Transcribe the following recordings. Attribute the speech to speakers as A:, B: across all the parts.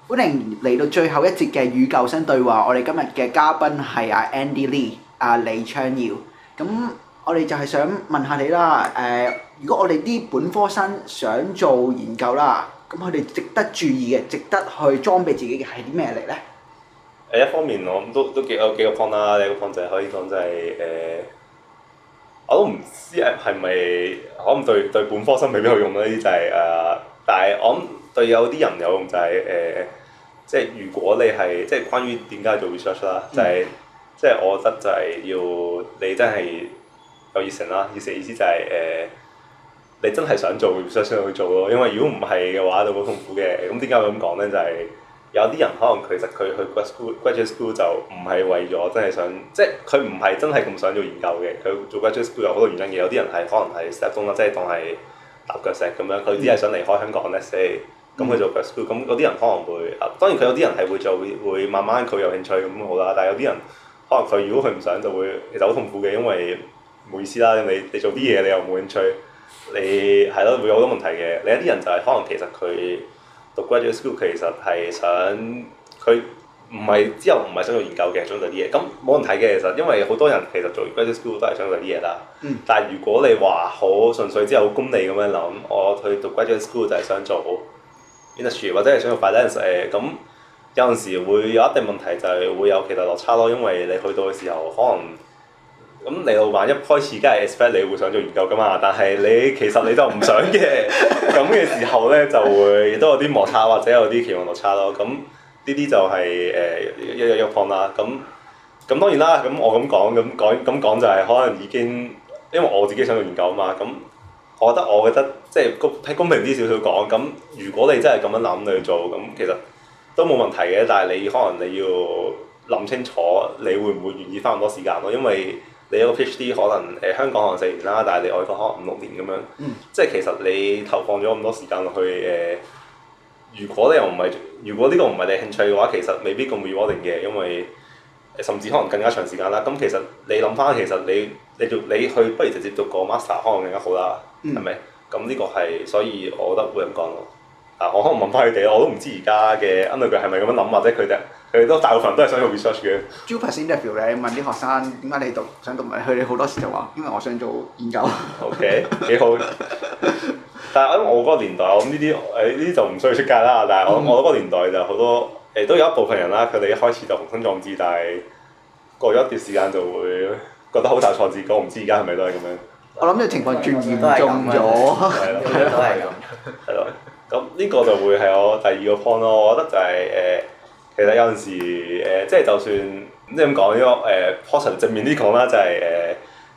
A: 歡迎嚟到最後一節嘅與舊生對話。我哋今日嘅嘉賓係阿 Andy Lee，李昌耀。咁我哋就係想問下你啦。如果我哋啲本科生想做研究啦，咁佢哋值得注意嘅、值得去裝備自己嘅係啲咩嚟咧？
B: 一方面我都有幾個 point 啦。第一個 point 就係可以講就係我都唔知係咪可能對本科生未必有用呢啲就係但係我諗對有啲人有用就係即係如果你係即係關於點解做 research 啦，就係即係我覺得就係要你真係有熱誠啦。熱誠意思就係你真係想做 research 先去做咯，因為如果唔係嘅話就好痛苦嘅。咁點解我咁講咧？就係有啲人可能其實佢去 graduate school 就唔係為咗真係想，即係佢唔係真係咁想做研究嘅。佢做 graduate school 有好多原因嘅。有啲人係可能係 step down 啦，即係當係踏腳石咁樣。佢只係想離開香港咧，咁去做 graduate school。咁嗰啲人可能會當然佢有啲人係會做，會慢慢佢有興趣咁好啦。但係有啲人可能佢如果佢唔想就會其實好痛苦嘅，因為冇意思啦。你做啲嘢你又冇興趣，你係咯會有好多問題嘅。另一啲人就係可能其實佢讀 graduate school 其實係想佢唔係之後唔係想做研究嘅，想做啲嘢。咁冇問題嘅其實，因為好多人其實做 graduate school 都係想做啲嘢啦。但係如果你話好純粹之後好功利咁樣諗，我去讀 graduate school 就係想做 industry 或者係想做 finance 咁有陣時會有一定問題，就係會有其他落差咯。因為你去到嘅時候可能。咁你老闆一開始梗係 expect 你會想做研究㗎嘛，但係你其實你就唔想嘅，咁嘅時候咧就會亦都有啲摩擦或者有啲期望落差咯。咁呢啲就係一個 point 啦。咁當然啦，咁我咁講就係可能已經，因為我自己想做研究啊嘛。咁我覺得即係公平啲少少講，咁如果你真係咁樣諗你去做，咁其實都冇問題嘅。但係你可能你要諗清楚，你會唔會願意花咁多時間咯？因為你有個 PhD 可能香港可能4年啦，但係你外國可能5、6年咁樣，即係其實你投放咗咁多時間落去如果呢個唔係你興趣嘅話，其實未必咁 rewarding 嘅，因為甚至可能更加長時間啦。咁其實你諗翻，其實你去不如直接讀個 master 可能更加好啦，係咪？咁呢個係所以我覺得會咁講咯。我可能問翻佢哋，我都唔知而家嘅 undergrad 係咪咁樣諗，或者佢哋都大部分都係想做 research 嘅。
A: JUPAS interview 咧問啲學生點解你想讀，佢哋好多時就話因為我想做研究。
B: OK， 幾好。但係我嗰個年代，我諗呢啲就唔需要出街啦。但係我嗰個年代就好多都有一部分人啦，佢哋一開始就雄心壯志，但係過咗一段時間就會覺得好大挫折。我唔知而家係咪都係咁樣。
A: 我諗呢個情況轉嚴重咗。
B: 係咯，
C: 都係咁。
B: 係咯。咁呢個就會係我第二個 point 咯。我覺得就係其實有陣時即係就算即係咁講呢個positive 正面啲講啦，就係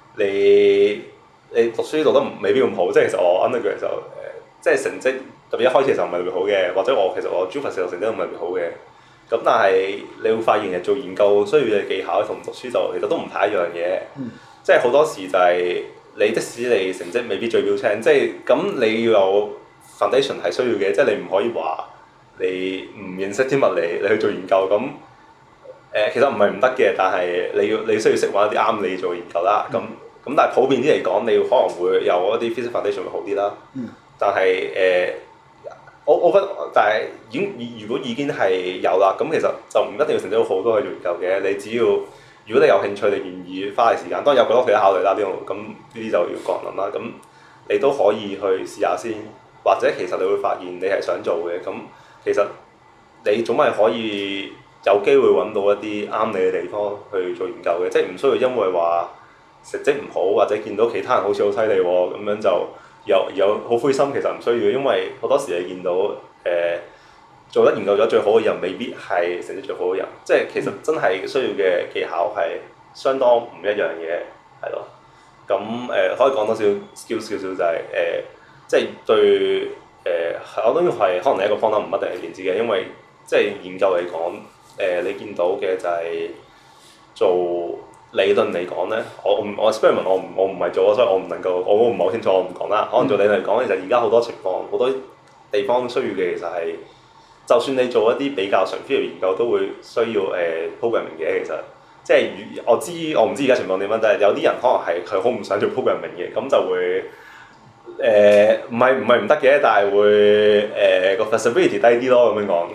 B: 你讀書讀得未必咁好。即係其實我 undergrad 就即係成績特別一開始嘅時候唔係特別好嘅，或者其實我 JUPAS 成績都唔係特別好嘅。咁但係你會發現其實做研究需要嘅技巧同讀書就其實都唔太一樣嘅。即係好多時就係你即使你成績未必最標青，即係咁你要有 foundation 係需要嘅，即係你唔可以話你唔認識啲物理，你去做研究咁其實唔係唔得嘅，但係你需要識揾一啲啱你做研究啦。咁但係普遍啲嚟講，你可能會有一啲 physics foundation 會好啲啦。但係我覺得，但係如果已經係有啦，咁其實就唔一定要成績好多去做研究嘅。你只要如果你有興趣，你願意花嘅時間，當然有好多其他考慮啦。呢度咁呢啲就要個人諗啦。咁你都可以去試下先，或者其實你會發現你係想做嘅。咁其實你總係可以有機會揾到一啲啱你嘅地方去做研究嘅，即係唔需要因為話成績唔好或者見到其他人好似好犀利喎，咁樣就有好灰心。其實唔需要，因為好多時你見到做得研究咗最好嘅人，未必係成績最好嘅人。即係其實真係需要嘅技巧係相當唔一樣嘅，係咯。咁可以講多少少就係即係對我都係可能你一個方法唔一定係連接嘅，因為即係研究嚟講你見到嘅就係做理論嚟講咧，我 experiment 我唔係做，所以我唔能夠我唔係好清楚，我唔講啦。可能做理論嚟講，其實而家好多情況好多地方需要嘅其實係，就算你做一啲比較純 field 研究，都會需要programming 嘅。其實即係我唔知而家情況點樣，但係有啲人可能係佢好唔想做 programming 嘅，咁就會唔係唔得嘅，但係會個 flexibility 低啲咯咁樣講，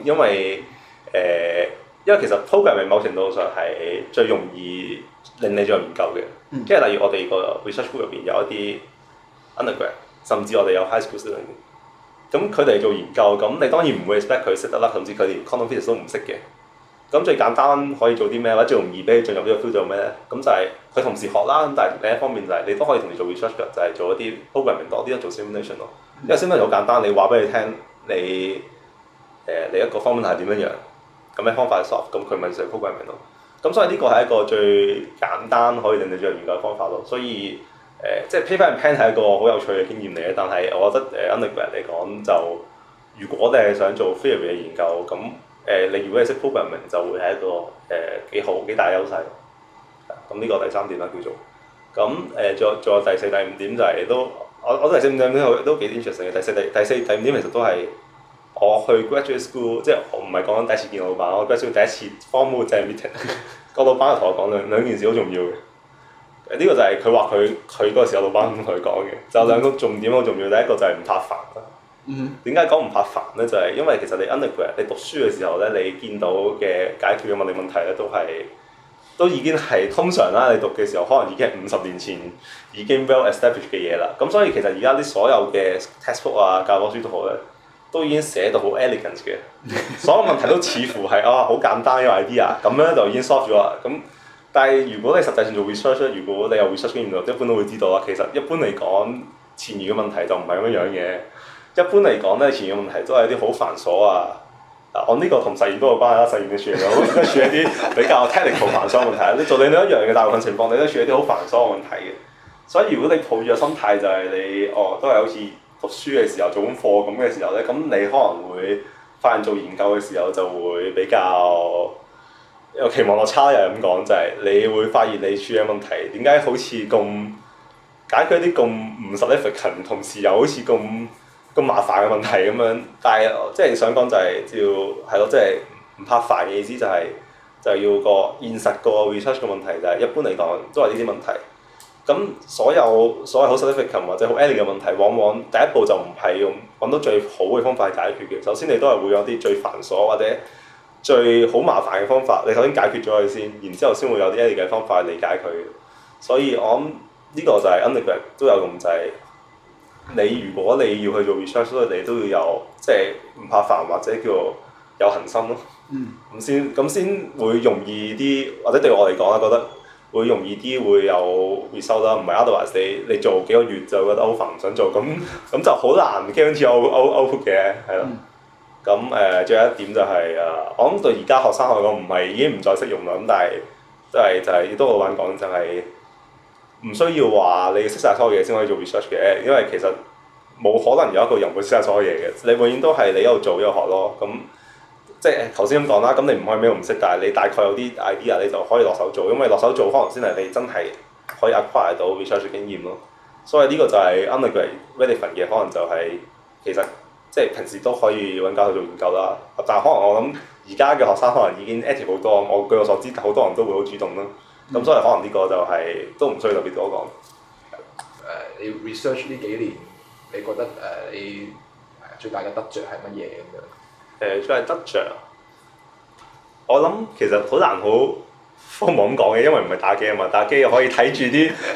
B: 因為其實 programming 某程度上係最容易令你做研究嘅，即係例如我哋個 research group 入邊有一啲 undergrad， 甚至我哋有 high school student，咁佢哋做研究，咁你當然唔會 expect 佢識得啦，甚至佢連 quantum physics 都唔識嘅。咁最簡單可以做啲咩？或者最容易俾你進入呢個 field 做咩咧？咁就係佢同時學啦。咁但係另一方面就係你都可以同時做 research 㗎，就係做一啲 programming 多啲，做 simulation 咯。因為 simulation 好簡單，你話俾你聽，你一個 formula 係點樣樣，咁咩方法去 solve，咁佢咪就係 programming 咯。咁所以呢個係一個最簡單可以令你進入研究嘅方法咯。所以即係 paper and pen 係一個好有趣嘅經驗嚟嘅。但係我覺得undergrad 嚟講就，如果你係想做 theory 嘅研究咁。你如果係識 programming 就會係一個幾好幾大優勢。咁呢個第三點啦叫做。咁仲有第四、第五點就係我第四、五點都幾 interesting 嘅。第四、第五點其實都係我去 graduate school， 即係我唔係講緊第一次見老闆，我 graduate school 第一次 formal 即係 meeting， 個老闆就同我講兩件事好重要嘅。呢個就係佢話佢嗰個時候老闆同佢講嘅，就兩個重點好重要。第一個就係唔怕煩。點解講唔怕煩咧？就係因為其實你 undergrad 你讀書嘅時候咧，你見到嘅解決嘅物理問題咧，都已經係通常啦。你讀嘅時候可能已經係50年前已經 well established 嘅嘢啦。咁所以其實而家啲所有嘅 textbook 啊、教科書都好咧，都已經寫到好 elegant 嘅，所有問題都似乎係好簡單嘅 idea， 咁樣就已經 solve 咗啦。咁但係如果你實際上做 research， 如果你有 research 經驗，一般都會知道啦。其實一般嚟講，前沿嘅問題就唔係咁樣嘅。一般嚟講咧，前沿嘅問題都係啲好繁瑣啊！我呢個同實驗都有關啦，實驗嘅處理都處理一啲比較 technical 繁瑣嘅問題。你做另一樣嘅大部分情況，你都處理啲好繁瑣嘅問題嘅。所以如果你抱住個心態就係你都係好似讀書嘅時候做功課咁嘅時候咧，咁你可能會發現做研究嘅時候就會比較有期望落差，又係咁講，就係你會發現你處理嘅問題點解好似咁解決一啲咁唔 significant， 同時又好似咁麻煩嘅問題咁樣，但係即係想講就係係咯，即係唔怕煩嘅意思就係要個現實個 research 嘅問題就係一般嚟講都係呢啲問題。咁所有好 significant 或者好 elegant 嘅問題，往往第一步就唔係用揾到最好嘅方法去解決嘅。首先你都係會有啲最繁瑣或者最好麻煩嘅方法，你首先解決咗佢先，然之後先會有啲 elegant 嘅方法去理解佢。所以我諗呢個就係 undergrad 都有用，就係你如果你要去做 research， 所以你都要有即係唔怕煩或者叫有恒心咯。咁先會容易啲，或者對我嚟講啦，覺得會容易啲會有 result 啦。唔係 otherwise 你做幾個月就覺得好煩唔想做，咁就好難 guarantee output 嘅，係咯。咁最後一點就係我諗對而家學生嚟講唔係已經唔再適用啦。咁但係就係亦都老闆講就係。唔需要話你識晒所有嘢先可以做 research 嘅，因為其實冇可能有一個人會識晒所有嘢嘅。你永遠都係你一路做一路學咯。咁即係頭先咁講啦，咁你唔可以咩都唔識，但係你大概有啲 idea 你就可以落手做，因為落手做可能先係你真係可以 acquire 到 research 經驗咯。所以呢個就係 undergrad relevant 嘅，可能就係其實即係平時都可以揾教授做研究啦。但係可能我諗而家嘅學生可能已經 active 好多，據我所知好多人都會好主動咯。咁所以可能呢個就都唔需要特別多講。
C: 你 research 呢幾年，你覺得你最大嘅得着係乜嘢咁樣？
B: 最大得着，我諗其實好難好荒謬咁講嘅，因為唔係打機啊嘛，打機又可以睇住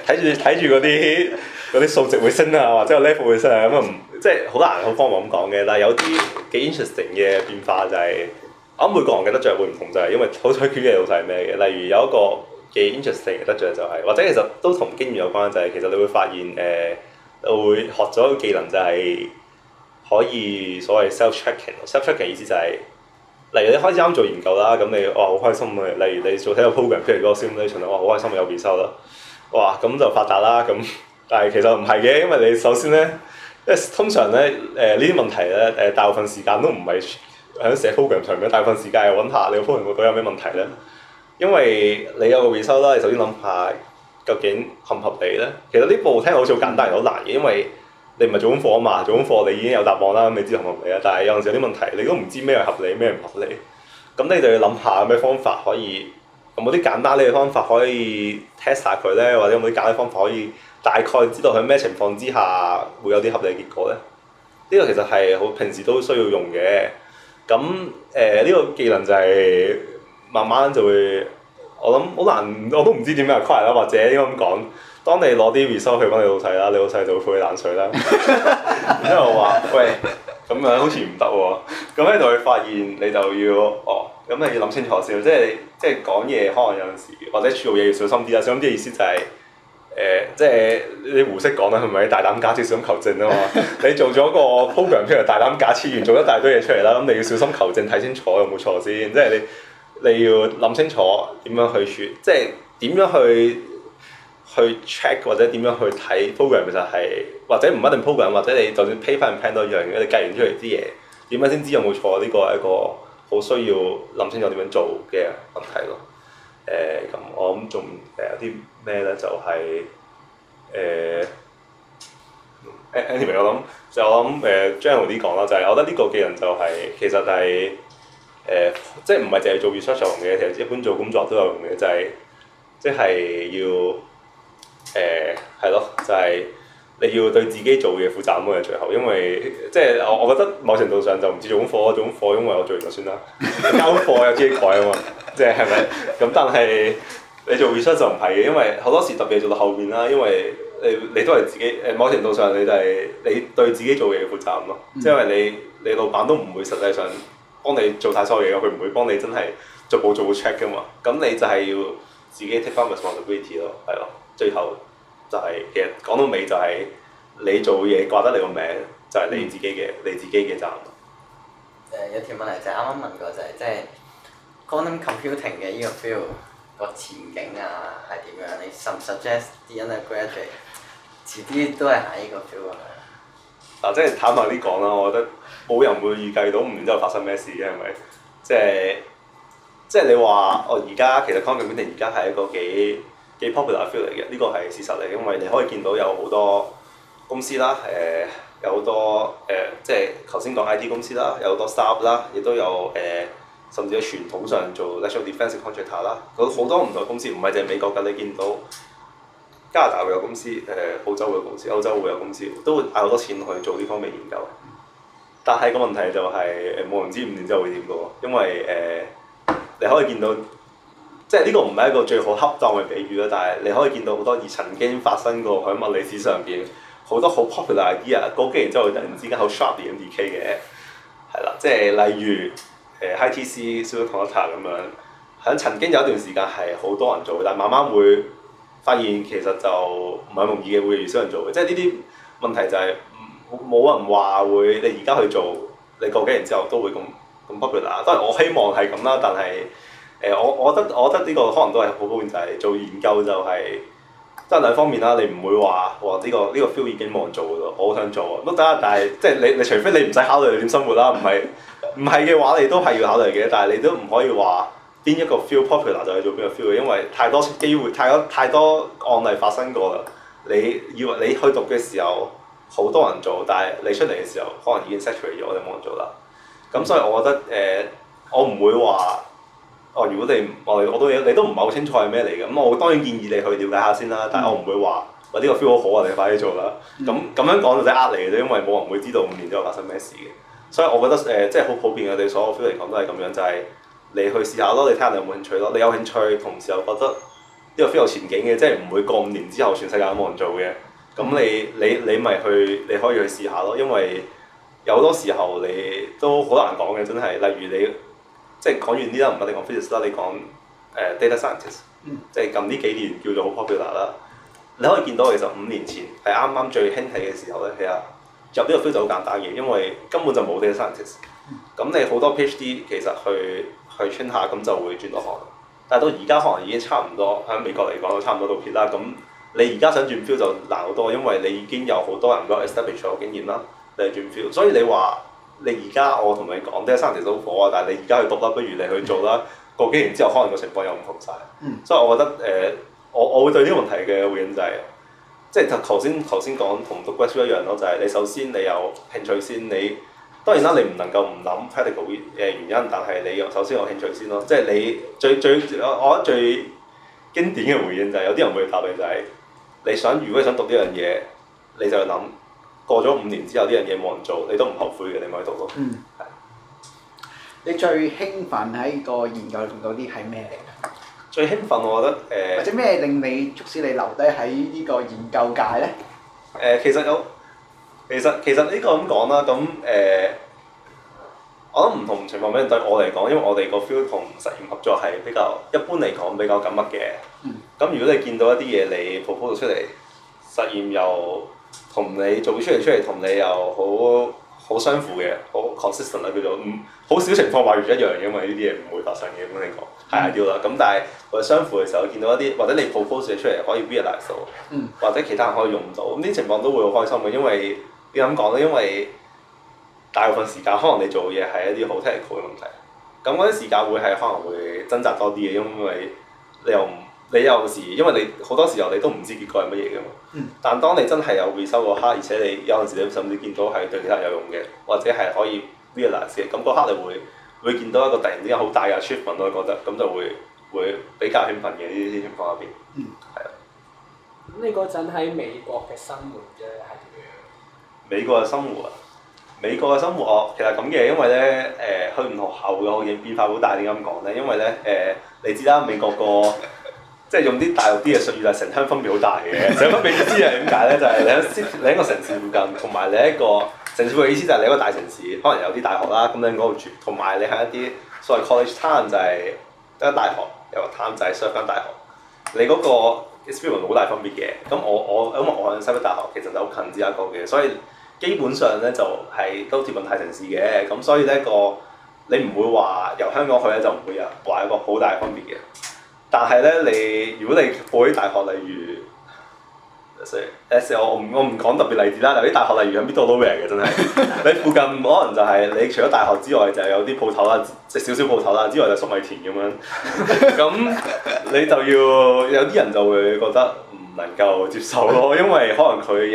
B: 嗰啲數值會升啊，或者個 level 會升啊，咁啊即係好難好荒謬咁講嘅。但係有啲幾 interesting 嘅變化就係，我諗每個人嘅得着會唔同，就係因為好取決嘅老細係咩嘅。例如有一個幾 interesting 嘅得着就係，或者其實都同經驗有關，就係其實你會發現會學咗個技能就係可以所謂 self-tracking 意思就係，例如你開始啱做研究啦，咁你好開心啊！例如你做睇個 program，譬如嗰個 simulation 好開心有 result 啦，哇咁就發達啦咁。但係其實唔係嘅，因為你首先咧，因為通常咧呢啲問題咧大部分時間都唔係喺寫 program 上面，大部分時間係揾下你個 program 度有咩問題咧。因為你有個 result 啦，你首先諗下究竟合唔合理咧？其實呢步聽好似好簡單，好難嘅，因為你唔係做功課啊嘛，做功課你已經有答案啦，咁你知合唔合理啊？但係有陣時有啲問題你都唔知咩係合理，咩唔合理，咁你就要諗下有咩方法可以，有冇啲簡單啲嘅方法可以 test 下佢咧，或者有冇啲簡單方法可以大概知道喺咩情況之下會有啲合理結果咧？呢個其實係好平時都需要用嘅。咁呢個技能就係慢慢就會，我諗好難，我都唔知點樣 acquire 啦，或者應該咁講。當你攞啲 resource 去揾你老細啦，你老細就會潑你冷水啦。然之後話：喂，咁樣好似唔得喎。咁咧就會發現你就要咁你要諗清楚先，即係講嘢可能有陣時或者做嘢要小心啲啦。小心啲嘅意思就係、即係你胡適講啦，係咪大膽假設小心求證啊嘛？你做咗個 program 出嚟，大膽假設完做一大堆嘢出嚟啦，咁你要小心求證，睇清楚有冇錯先。即係你要諗清楚點樣去説，即係點樣去 check 或者點樣去睇 program 其實係，或者唔一定 program， 或者你就算 pay 翻 plan 都一樣嘅，你計完出嚟啲嘢點樣先知有冇錯？呢個係一個好需要諗清楚點樣做嘅問題咯。咁我諗仲有啲咩咧？就係anyway 我諗general 啲講啦，就係我覺得呢個技能就係、其實係即係唔係淨係做 research 用嘅，其實一般做工作都有用嘅，就係即係要係咯，就係、你要對自己做嘢負責咁嘅最後，因為即係我覺得某程度上就唔似做功課，做功課因為我做完就算啦，交課有自己改啊嘛，即係係咪？咁但係你做 research 就唔係嘅，因為好多時特別做到後面啦，因為你都係自己某程度上你就係你對自己做嘢負責任咯，即係因為你老闆都唔會實際上幫你做晒所有嘢，佢唔會幫你真係逐步 check 噶嘛，咁你就係要自己 take 翻 responsibility 咯，係咯，最後就係、其實講到尾就係你做嘢掛得你個名，就係、你自己嘅責任。
D: 有條問題就係啱啱問過就係即係 quantum computing 嘅呢個 field 個前景啊係點樣？你 suggest 啲 undergraduate 遲啲都係行呢個 field 啊？
B: 嗱，即係坦白啲講啦，我覺得冇人會預計到5年之後發生咩事嘅，係咪？即係你話而家其實 quantum computing 而家係一個幾 popular field 嚟嘅，呢個係事實嚟，因為你可以見到有好多公司啦，有好多即係頭先講 IT 公司啦，有好多 startup 啦，亦都有甚至喺傳統上做 national defence contractor 啦，好多唔同嘅公司，唔係淨係美國㗎，你見到加拿大會有公司，澳洲會有公司，歐洲會有公司，都會嗌好多錢去做呢方面研究。但係個問題就係冇人知5年之後會點嘅喎，因為你可以見到，即係呢個唔係一個最好恰當嘅比喻啦，但係你可以見到好多曾經發生過喺物理史上邊好多好 popular idea，過幾年之後突然之間好 sharply 咁 decay 嘅，係啦，即係例如HTC superconductor 咁樣，喺曾經有一段時間係好多人做嘅，但係慢慢會發現其實就唔係咁容易嘅，會越少人做嘅，即係呢啲問題就係冇人話會你而家去做，你過幾年之後都會咁 popular。當然我希望係咁啦，但係我覺得呢個可能都係好普遍，就係做研究就係即係兩方面啦。你唔會話呢個 field 已經冇人做㗎咯，我好想做啊，都得，但係即係你除非你唔使考慮你點生活啦，唔係嘅話你都係要考慮嘅，但係你都唔可以話邊一個 field popular 就去做邊個 field 嘅，因為太多機會，太多案例發生過啦。你以為你去讀嘅時候好多人做，但係你出嚟嘅時候可能已經 saturate 咗，就冇人做啦。咁所以我覺得我唔會話如果你都唔係好清楚係咩嚟嘅，咁我當然建議你去了解下先啦。但係我唔會話呢個 feel 好好啊，你快啲做啦。咁樣講就真係呃你嘅啫，因為冇人會知道5年之後發生咩事嘅。所以我覺得即係好普遍嘅，對所有 feel 嚟講都係咁樣，就係你去試下咯，你睇下你有冇興趣咯。你有興趣，同時又覺得呢個 feel 有前景嘅，即係唔會過5年之後全世界都冇人做嘅。咁你咪你可以去試下咯，因為有好多時候你都好難講嘅，真係。例如你即係講完呢啦，唔一定講 physics 啦，你講data scientist，即係近呢幾年叫做好 popular 啦。你可以見到其實5年前係啱啱最興起嘅時候咧，其實入呢個 field 就好簡單嘅，因為根本就冇 data scientist。咁你好多 PhD 其實去 train 下咁就會轉到行，但係到而家可能已經差唔多喺美國嚟講都差唔多到撇啦。咁你而家想轉 field 就難好多，因為你已經有好多人都 establish 咗經驗啦，你係轉 field。所以你話你而家我同你講 data scientist 都好火啊，但係你而家去讀啦，不如你去做啦。過幾年之後可能個情況又唔同晒。所以我覺得我會對呢個問題嘅回應就係、即係頭先講同讀 graduate 一樣咯，就係、你首先你有興趣先，你當然啦，你唔能夠唔諗 practical 原因，但係你首先有興趣先咯。即係你我覺得最經典嘅回應就係、有啲人會答你就係、 如果你想讀呢樣嘢，你就諗過咗5年之後呢樣嘢冇人做，你都唔後悔嘅，你咪去讀咯。
A: 嗯。你最興奮喺個研究裏邊嗰啲係咩嚟㗎？
B: 最興奮我覺得
A: 或者咩令你促使你留低喺呢個研究界咧？
B: 其實呢個咁講啦，咁我諗唔同情況，俾人對我嚟講，因為我哋個 field 同實驗合作係比較一般嚟講比較緊密嘅。咁如果你見到一啲嘢你 propose 出嚟，實驗又同你做出嚟同你又好相符嘅，好 consistent 啦，叫做好少情況話完一樣嘅，因為呢啲嘢唔會發生嘅，咁你講係 ideal 啦。咁但係我哋相符嘅時候，見到一啲或者你 propose 嘢出嚟可以 realize 到，或者其他人可以用到，咁呢啲情況都會好開心嘅，因為點咁講咧？因為大部分時間可能你做嘅嘢係一啲好 technical 嘅問題，咁嗰啲時間會係可能會掙扎多啲嘅，因為你有時因為你好多時候你都唔知結果係乜嘢㗎嘛。但當你真係有回收個刻，而且你有陣時你甚至見到係對其他人有用嘅，或者係可以 realize 嘅，咁嗰刻你會見到一個突然之間好大嘅 achievement 我覺得，咁就會比較興奮嘅呢啲情況入邊。係啊。
E: 咁你嗰陣喺美國嘅生活啫係點樣？
B: 美國嘅生活其實咁嘅，因為咧去唔同學校嘅變化好大，點解咁講咧？因為咧你知啦，美國個即係用啲大陸啲嘅術語就係城鄉分別好大嘅。城鄉分別意思係點解咧？就係你喺一個城市附近，同埋你一個城市嘅意思就係你一個大城市，可能有啲大學啦，咁你喺嗰度住，同埋你喺一啲所謂 college town 就係一間大學，有個 town 就係 serve 間大學，你嗰個 experience 好大分別嘅。咁因為我喺西北大學其實就好近芝加哥嘅，所以基本上咧就係都貼近大城市嘅。咁所以咧你唔會話由香港去咧就唔會有話一個好大嘅分別嘅。但係咧，如果你報啲大學，例如我唔講特別例子啦，有啲大學例如喺 middle nowhere 嘅真係，你附近可能就係你除咗大學之外，就係有啲鋪頭啦，即係少少鋪頭啦，之外就粟米田咁樣。咁你就要有啲人就會覺得唔能夠接受咯，因為可能佢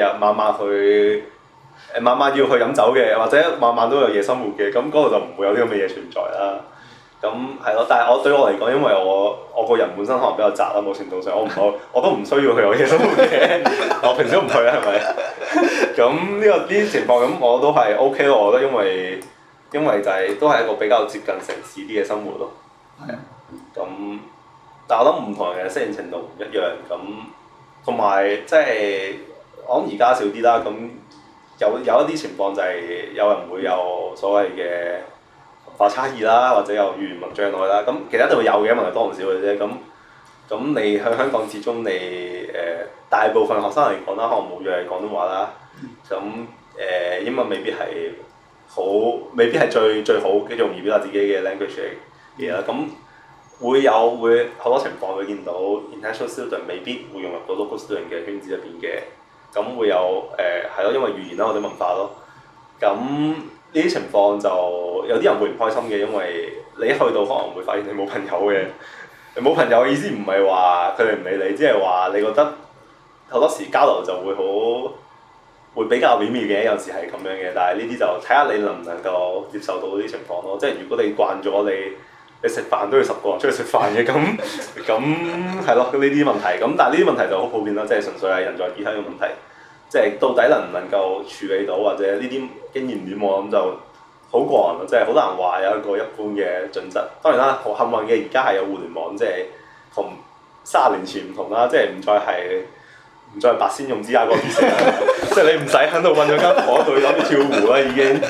B: 晚晚要去飲酒嘅，或者晚晚都有夜生活嘅，咁嗰度就唔會有啲咁嘅嘢存在啦。咁係咯，但係對我嚟講，因為我個人本身可能比較宅啦，某程度上我都唔需要去有夜生活嘅，我平時都唔去啦，係咪？咁呢啲情況咁我都係 OK 咯，我覺得因為就係都係一個比較接近城市啲嘅生活咯。係啊。咁，但係我諗唔同人嘅適應程度唔一樣，咁同埋即係我諗而家少啲啦，咁有一啲情況就係有人會有所謂嘅文化差異啦，或者有語言障礙啦，咁其實一定會有嘅，問題多唔少嘅啫。咁你喺香港始終你大部分學生嚟講啦，可能母語係廣東話啦，咁英文未必係最好嘅容易表達自己嘅 language 嘅嘢啦。咁會好多情況會見到 international student 未必會融入到 local student 嘅圈子入邊嘅，咁會有係咯，因為語言啦或者文化咯，咁。呢啲情況就有啲人會唔開心嘅，因為你一去到可能會發現你冇朋友嘅。冇朋友嘅意思唔係話佢哋唔理你，即係話你覺得好多時交流就會比較微妙嘅，有時係咁樣嘅。但係呢啲就睇下你能唔能夠接受到呢啲情況咯。即係如果你慣咗你食飯都要10個人出去食飯嘅，咁係咯，呢啲問題。咁但係呢啲問題就好普遍啦，即係純粹係人在異鄉嘅問題。即係到底能唔能夠處理到，或者呢啲經驗點我諗就好個人咯，即係好難話有一個一般嘅準則。當然啦，好幸運嘅而家係有互聯網，即係同30年前唔同啦，即係唔再白先用芝加哥啲食，即係你唔使喺度揾咗間房度諗住跳湖啦已經。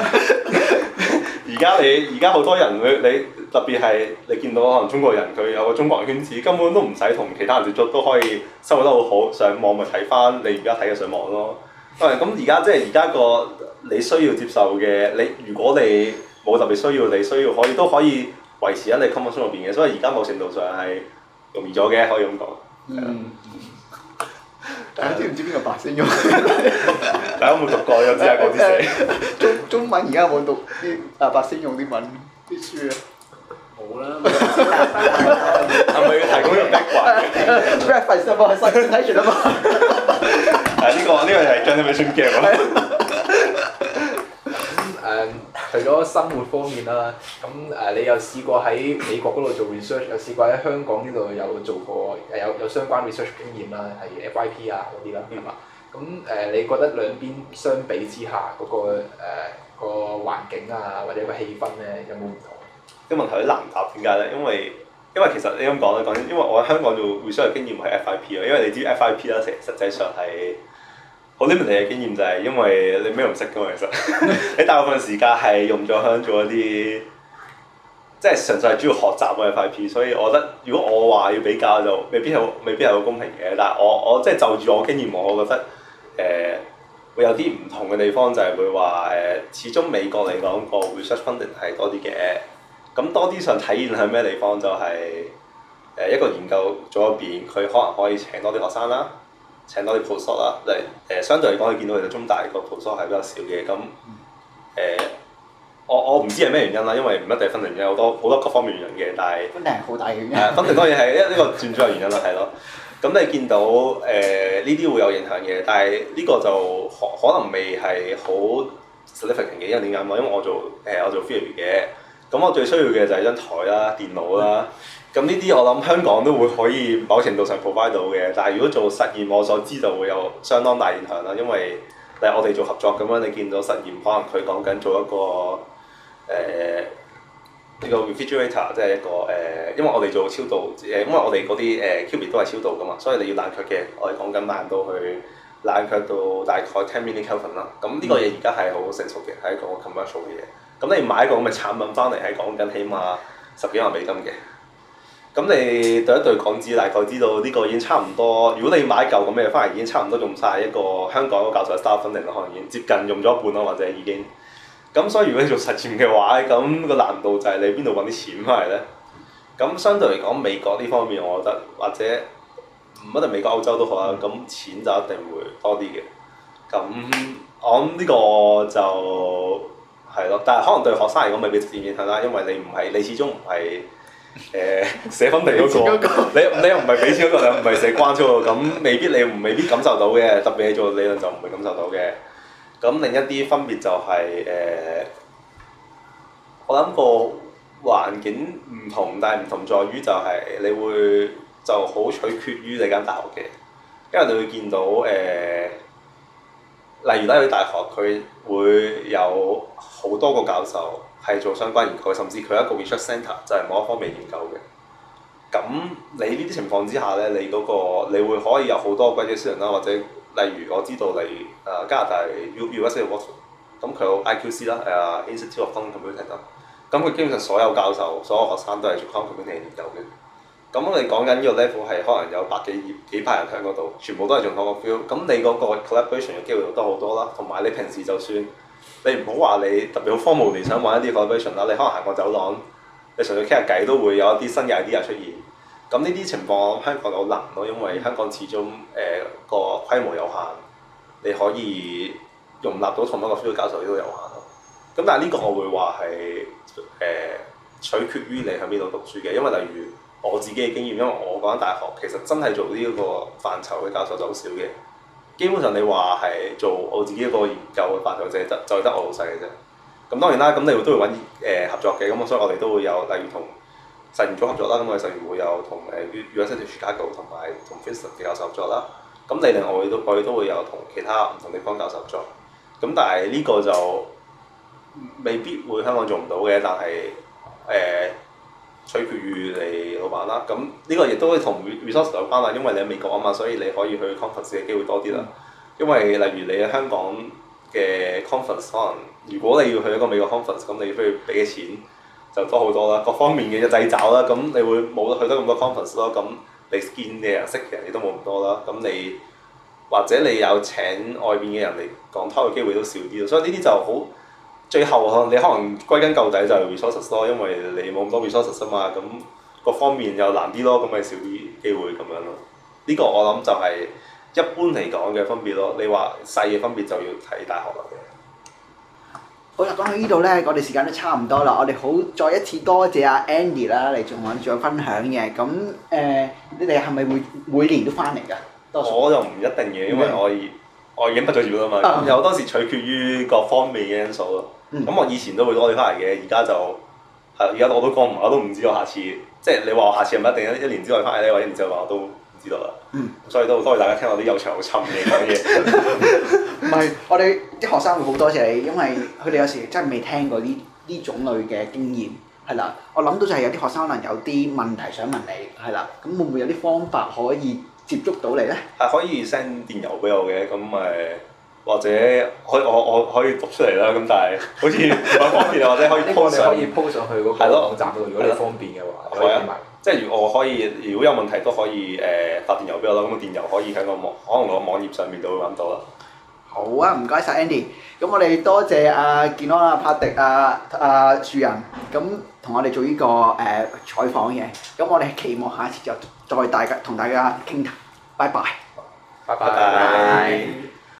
B: 而家好多人你特別係你見到可能中國人佢有個中國人圈子，根本都唔使同其他人接觸都可以生活得好好。上網咪睇翻你而家睇嘅上網咯。咁而家個你需要接受嘅，如果你冇特別需要，你需要都可以維持喺你 comfort zone 入邊嘅，所以而家某程度上係容易咗嘅，可以咁講。
A: 大家知唔知邊個白先勇？
B: 大家有冇讀過有知啊？嗰啲寫
A: 中文而家有冇讀啲白先勇啲文啲書啊？
E: 冇啦。
B: 係咪要提供呢個 background
A: reference 啊嘛，係睇住啊嘛。
B: 呢個係 generation gap 啊。
C: 除咗生活方面啦，咁你有試過喺美國嗰度做 research， 有試過喺香港呢度有做過有相關 research 經驗啦，係 FYP 啊嗰啲啦，係嘛？咁你覺得兩邊相比之下嗰個環境啊，或者個氣氛咧有冇唔同？
B: 啲問題有啲難答，點解咧？因為其實你咁講咧，講因為我喺香港做 research 嘅經驗係 FIP 啊，因為你知 FIP 啦，實際上係好 limited 嘅經驗，就係因為你咩唔識噶嘛，其實你大部分時間係用咗喺做一啲即係純粹係主要學習嘅 FIP， 所以我覺得如果我話要比較就未必係好公平嘅，但係我即係就住我經驗我覺得會有啲唔同嘅地方，就係會話始終美國嚟講個 research funding 係多啲嘅。咁多啲想體現喺咩地方就係、一個研究組入邊，佢可能可以請多啲學生啦，請多啲 postdoc 啦。相對嚟講，你見到其實中大個 postdoc 係比較少嘅。咁我唔知係咩原因啦，因為唔一定係分定嘅，好多各方面原因嘅。但係
A: 分定係好大嘅原因。
B: 分定當然係一個轉咗嘅原因啦，係咯。咁你見到呢啲會有影響嘅，但係呢個就可能未係好 significant 嘅，因為點解嘛？因為我做 theory 嘅。咁我最需要嘅就係張台啦、電腦啦，咁呢啲我諗香港都會可以某程度上 provide 到嘅，但係如果做實驗，我所知就會有相當大影響啦，因為例如我哋做合作咁樣，你見到實驗可能佢講緊做一個呢個 refrigerator， 即係一個因為我哋做超導因為我哋嗰啲qubit 都係超導噶嘛，所以你要冷卻嘅，我哋講緊冷到去冷卻到大概10 millikelvin 啦，咁呢個嘢而家係好成熟嘅，係一個 commercial 嘅嘢。咁你買一個咁嘅產品翻嚟係講緊起碼10幾萬美金嘅，咁你對一對港紙大概知道呢個已經差唔多。如果你買一嚿咁嘅嘢翻嚟，已經差唔多用晒一個香港個教授嘅 staff funding 可能已經接近用咗一半啦，或者已經。咁所以如果你做實驗嘅話，咁個難度就係你邊度揾啲錢翻嚟咧？咁相對嚟講，美國呢方面我覺得或者唔一定美國歐洲都好啦，咁錢就一定會多啲嘅。咁我諗呢個就係咯，但係可能對學生嚟講未必直接影響啦，因為你始終唔係寫分地嗰個，你又唔係俾錢嗰個，你又唔係寫關嗰個，咁未必感受到嘅，特別係做理論就唔會感受到嘅。咁另一啲分別就係我諗個環境唔同，但係唔同在於就係你會就好取決於你間大學嘅，因為你會見到例如咧，去大學佢會有好多個教授係做相關研究，甚至佢一個 research centre 就係某一方面研究嘅。咁你呢啲情況之下咧，你會可以有好多 graduate student 啦，或者例如我知道你加拿大 University of Oxford， 咁佢有 IQC 啦，Institute of Quantum Computing 啦，咁佢基本上所有教授、所有學生都係做 quantum computing 研究嘅。咁我哋講緊呢個 level 係可能有幾百人喺嗰度，全部都係做同個 field。咁你嗰個 collaboration 嘅機會就多好多啦。同埋你平時就算你唔好話你特別好 formal 地想玩一啲 collaboration 啦，你可能行個走廊，你純粹傾下偈都會有一啲新嘅 idea 出現。咁呢啲情況香港好難咯，因為香港始終個規模有限，你可以容納到同一個 field 教授都有限咯。咁但係呢個我會話係取決於你喺邊度讀書嘅，因為例如我自己嘅經驗，因為我嗰間大學其實真係做呢一個範疇嘅教授就好少嘅，基本上你話係做我自己一個研究嘅範疇就係得我老細嘅啫。咁當然啦，咁你都會揾合作嘅，咁所以我哋都會有例如同實驗組合作啦，咁我哋實驗會有同University of Chicago 同埋同 Princeton 嘅教授合作啦。咁另外我哋都會有同其他唔同地方教授合作。咁但係呢個就未必會香港做唔到嘅，但係取決於你老闆啦，咁呢個亦都會同 resource 有關啦，因為你喺美國啊嘛，所以你可以去 conference 嘅機會多啲啦。因為例如你喺香港嘅 conference， 可能如果你要去一個美國 conference， 咁你需要俾嘅錢就多好多啦，各方面嘅掣肘啦，咁你會冇得去得咁多 conference 咯，咁你見嘅人識嘅人亦都冇咁多啦，咁你或者你有請外邊嘅人嚟講 talk 嘅機會都少啲咯，所以呢啲就好。最後你可能歸根究底就係 resources 咯，因為你冇咁多 resources 啊嘛，咁各方面又難啲咯，咁咪少啲機會咁樣咯。呢個我諗就係一般嚟講嘅分別咯。你話細嘅分別就要睇大學啦。
A: 好啦，講到呢度咧，我哋時間都差唔多啦。我哋好再一次多謝阿 Andy 啦，嚟同我哋再分享嘅。咁你哋係咪會每年都翻嚟㗎？
B: 我就唔一定嘅，因為我已經畢咗業啦嘛，有好多時取決於各方面嘅因素咯。 咁我以前都會攞你翻嚟嘅，而家就係而家我都講唔，我都唔知我下次即係你話我下次係咪一定一年之內翻嚟咧，或者一年之後翻我都唔知道啦。所以都多謝大家聽我啲有長有深嘅講嘢。
A: 唔係，我哋啲學生會好多謝你，因為佢哋有時真係未聽過呢種類嘅經驗，係啦。我諗到就係有啲學生可能有啲問題想問你，係啦。咁會唔會有啲方法可以接觸到你咧？
B: 係可以 send 電郵俾我嘅，咁或者我可以讀出嚟啦。咁但係好似唔係方便啊，或者可以 post 上。
C: 可以 post 上去嗰個網站嗰度，如果你方便嘅話，可以編埋。
B: 即係我可以，如果有問題都可以發電郵俾我啦。咁個電郵可以喺個網，可能個網頁上面就會揾到啦。
A: 好啊，唔該晒 Andy。咁我哋多謝阿健安啊、柏迪啊、樹人，咁同我哋做呢個採訪嘅。咁我哋期望下一次就再同大家傾談。拜拜。
C: 拜
B: 拜拜。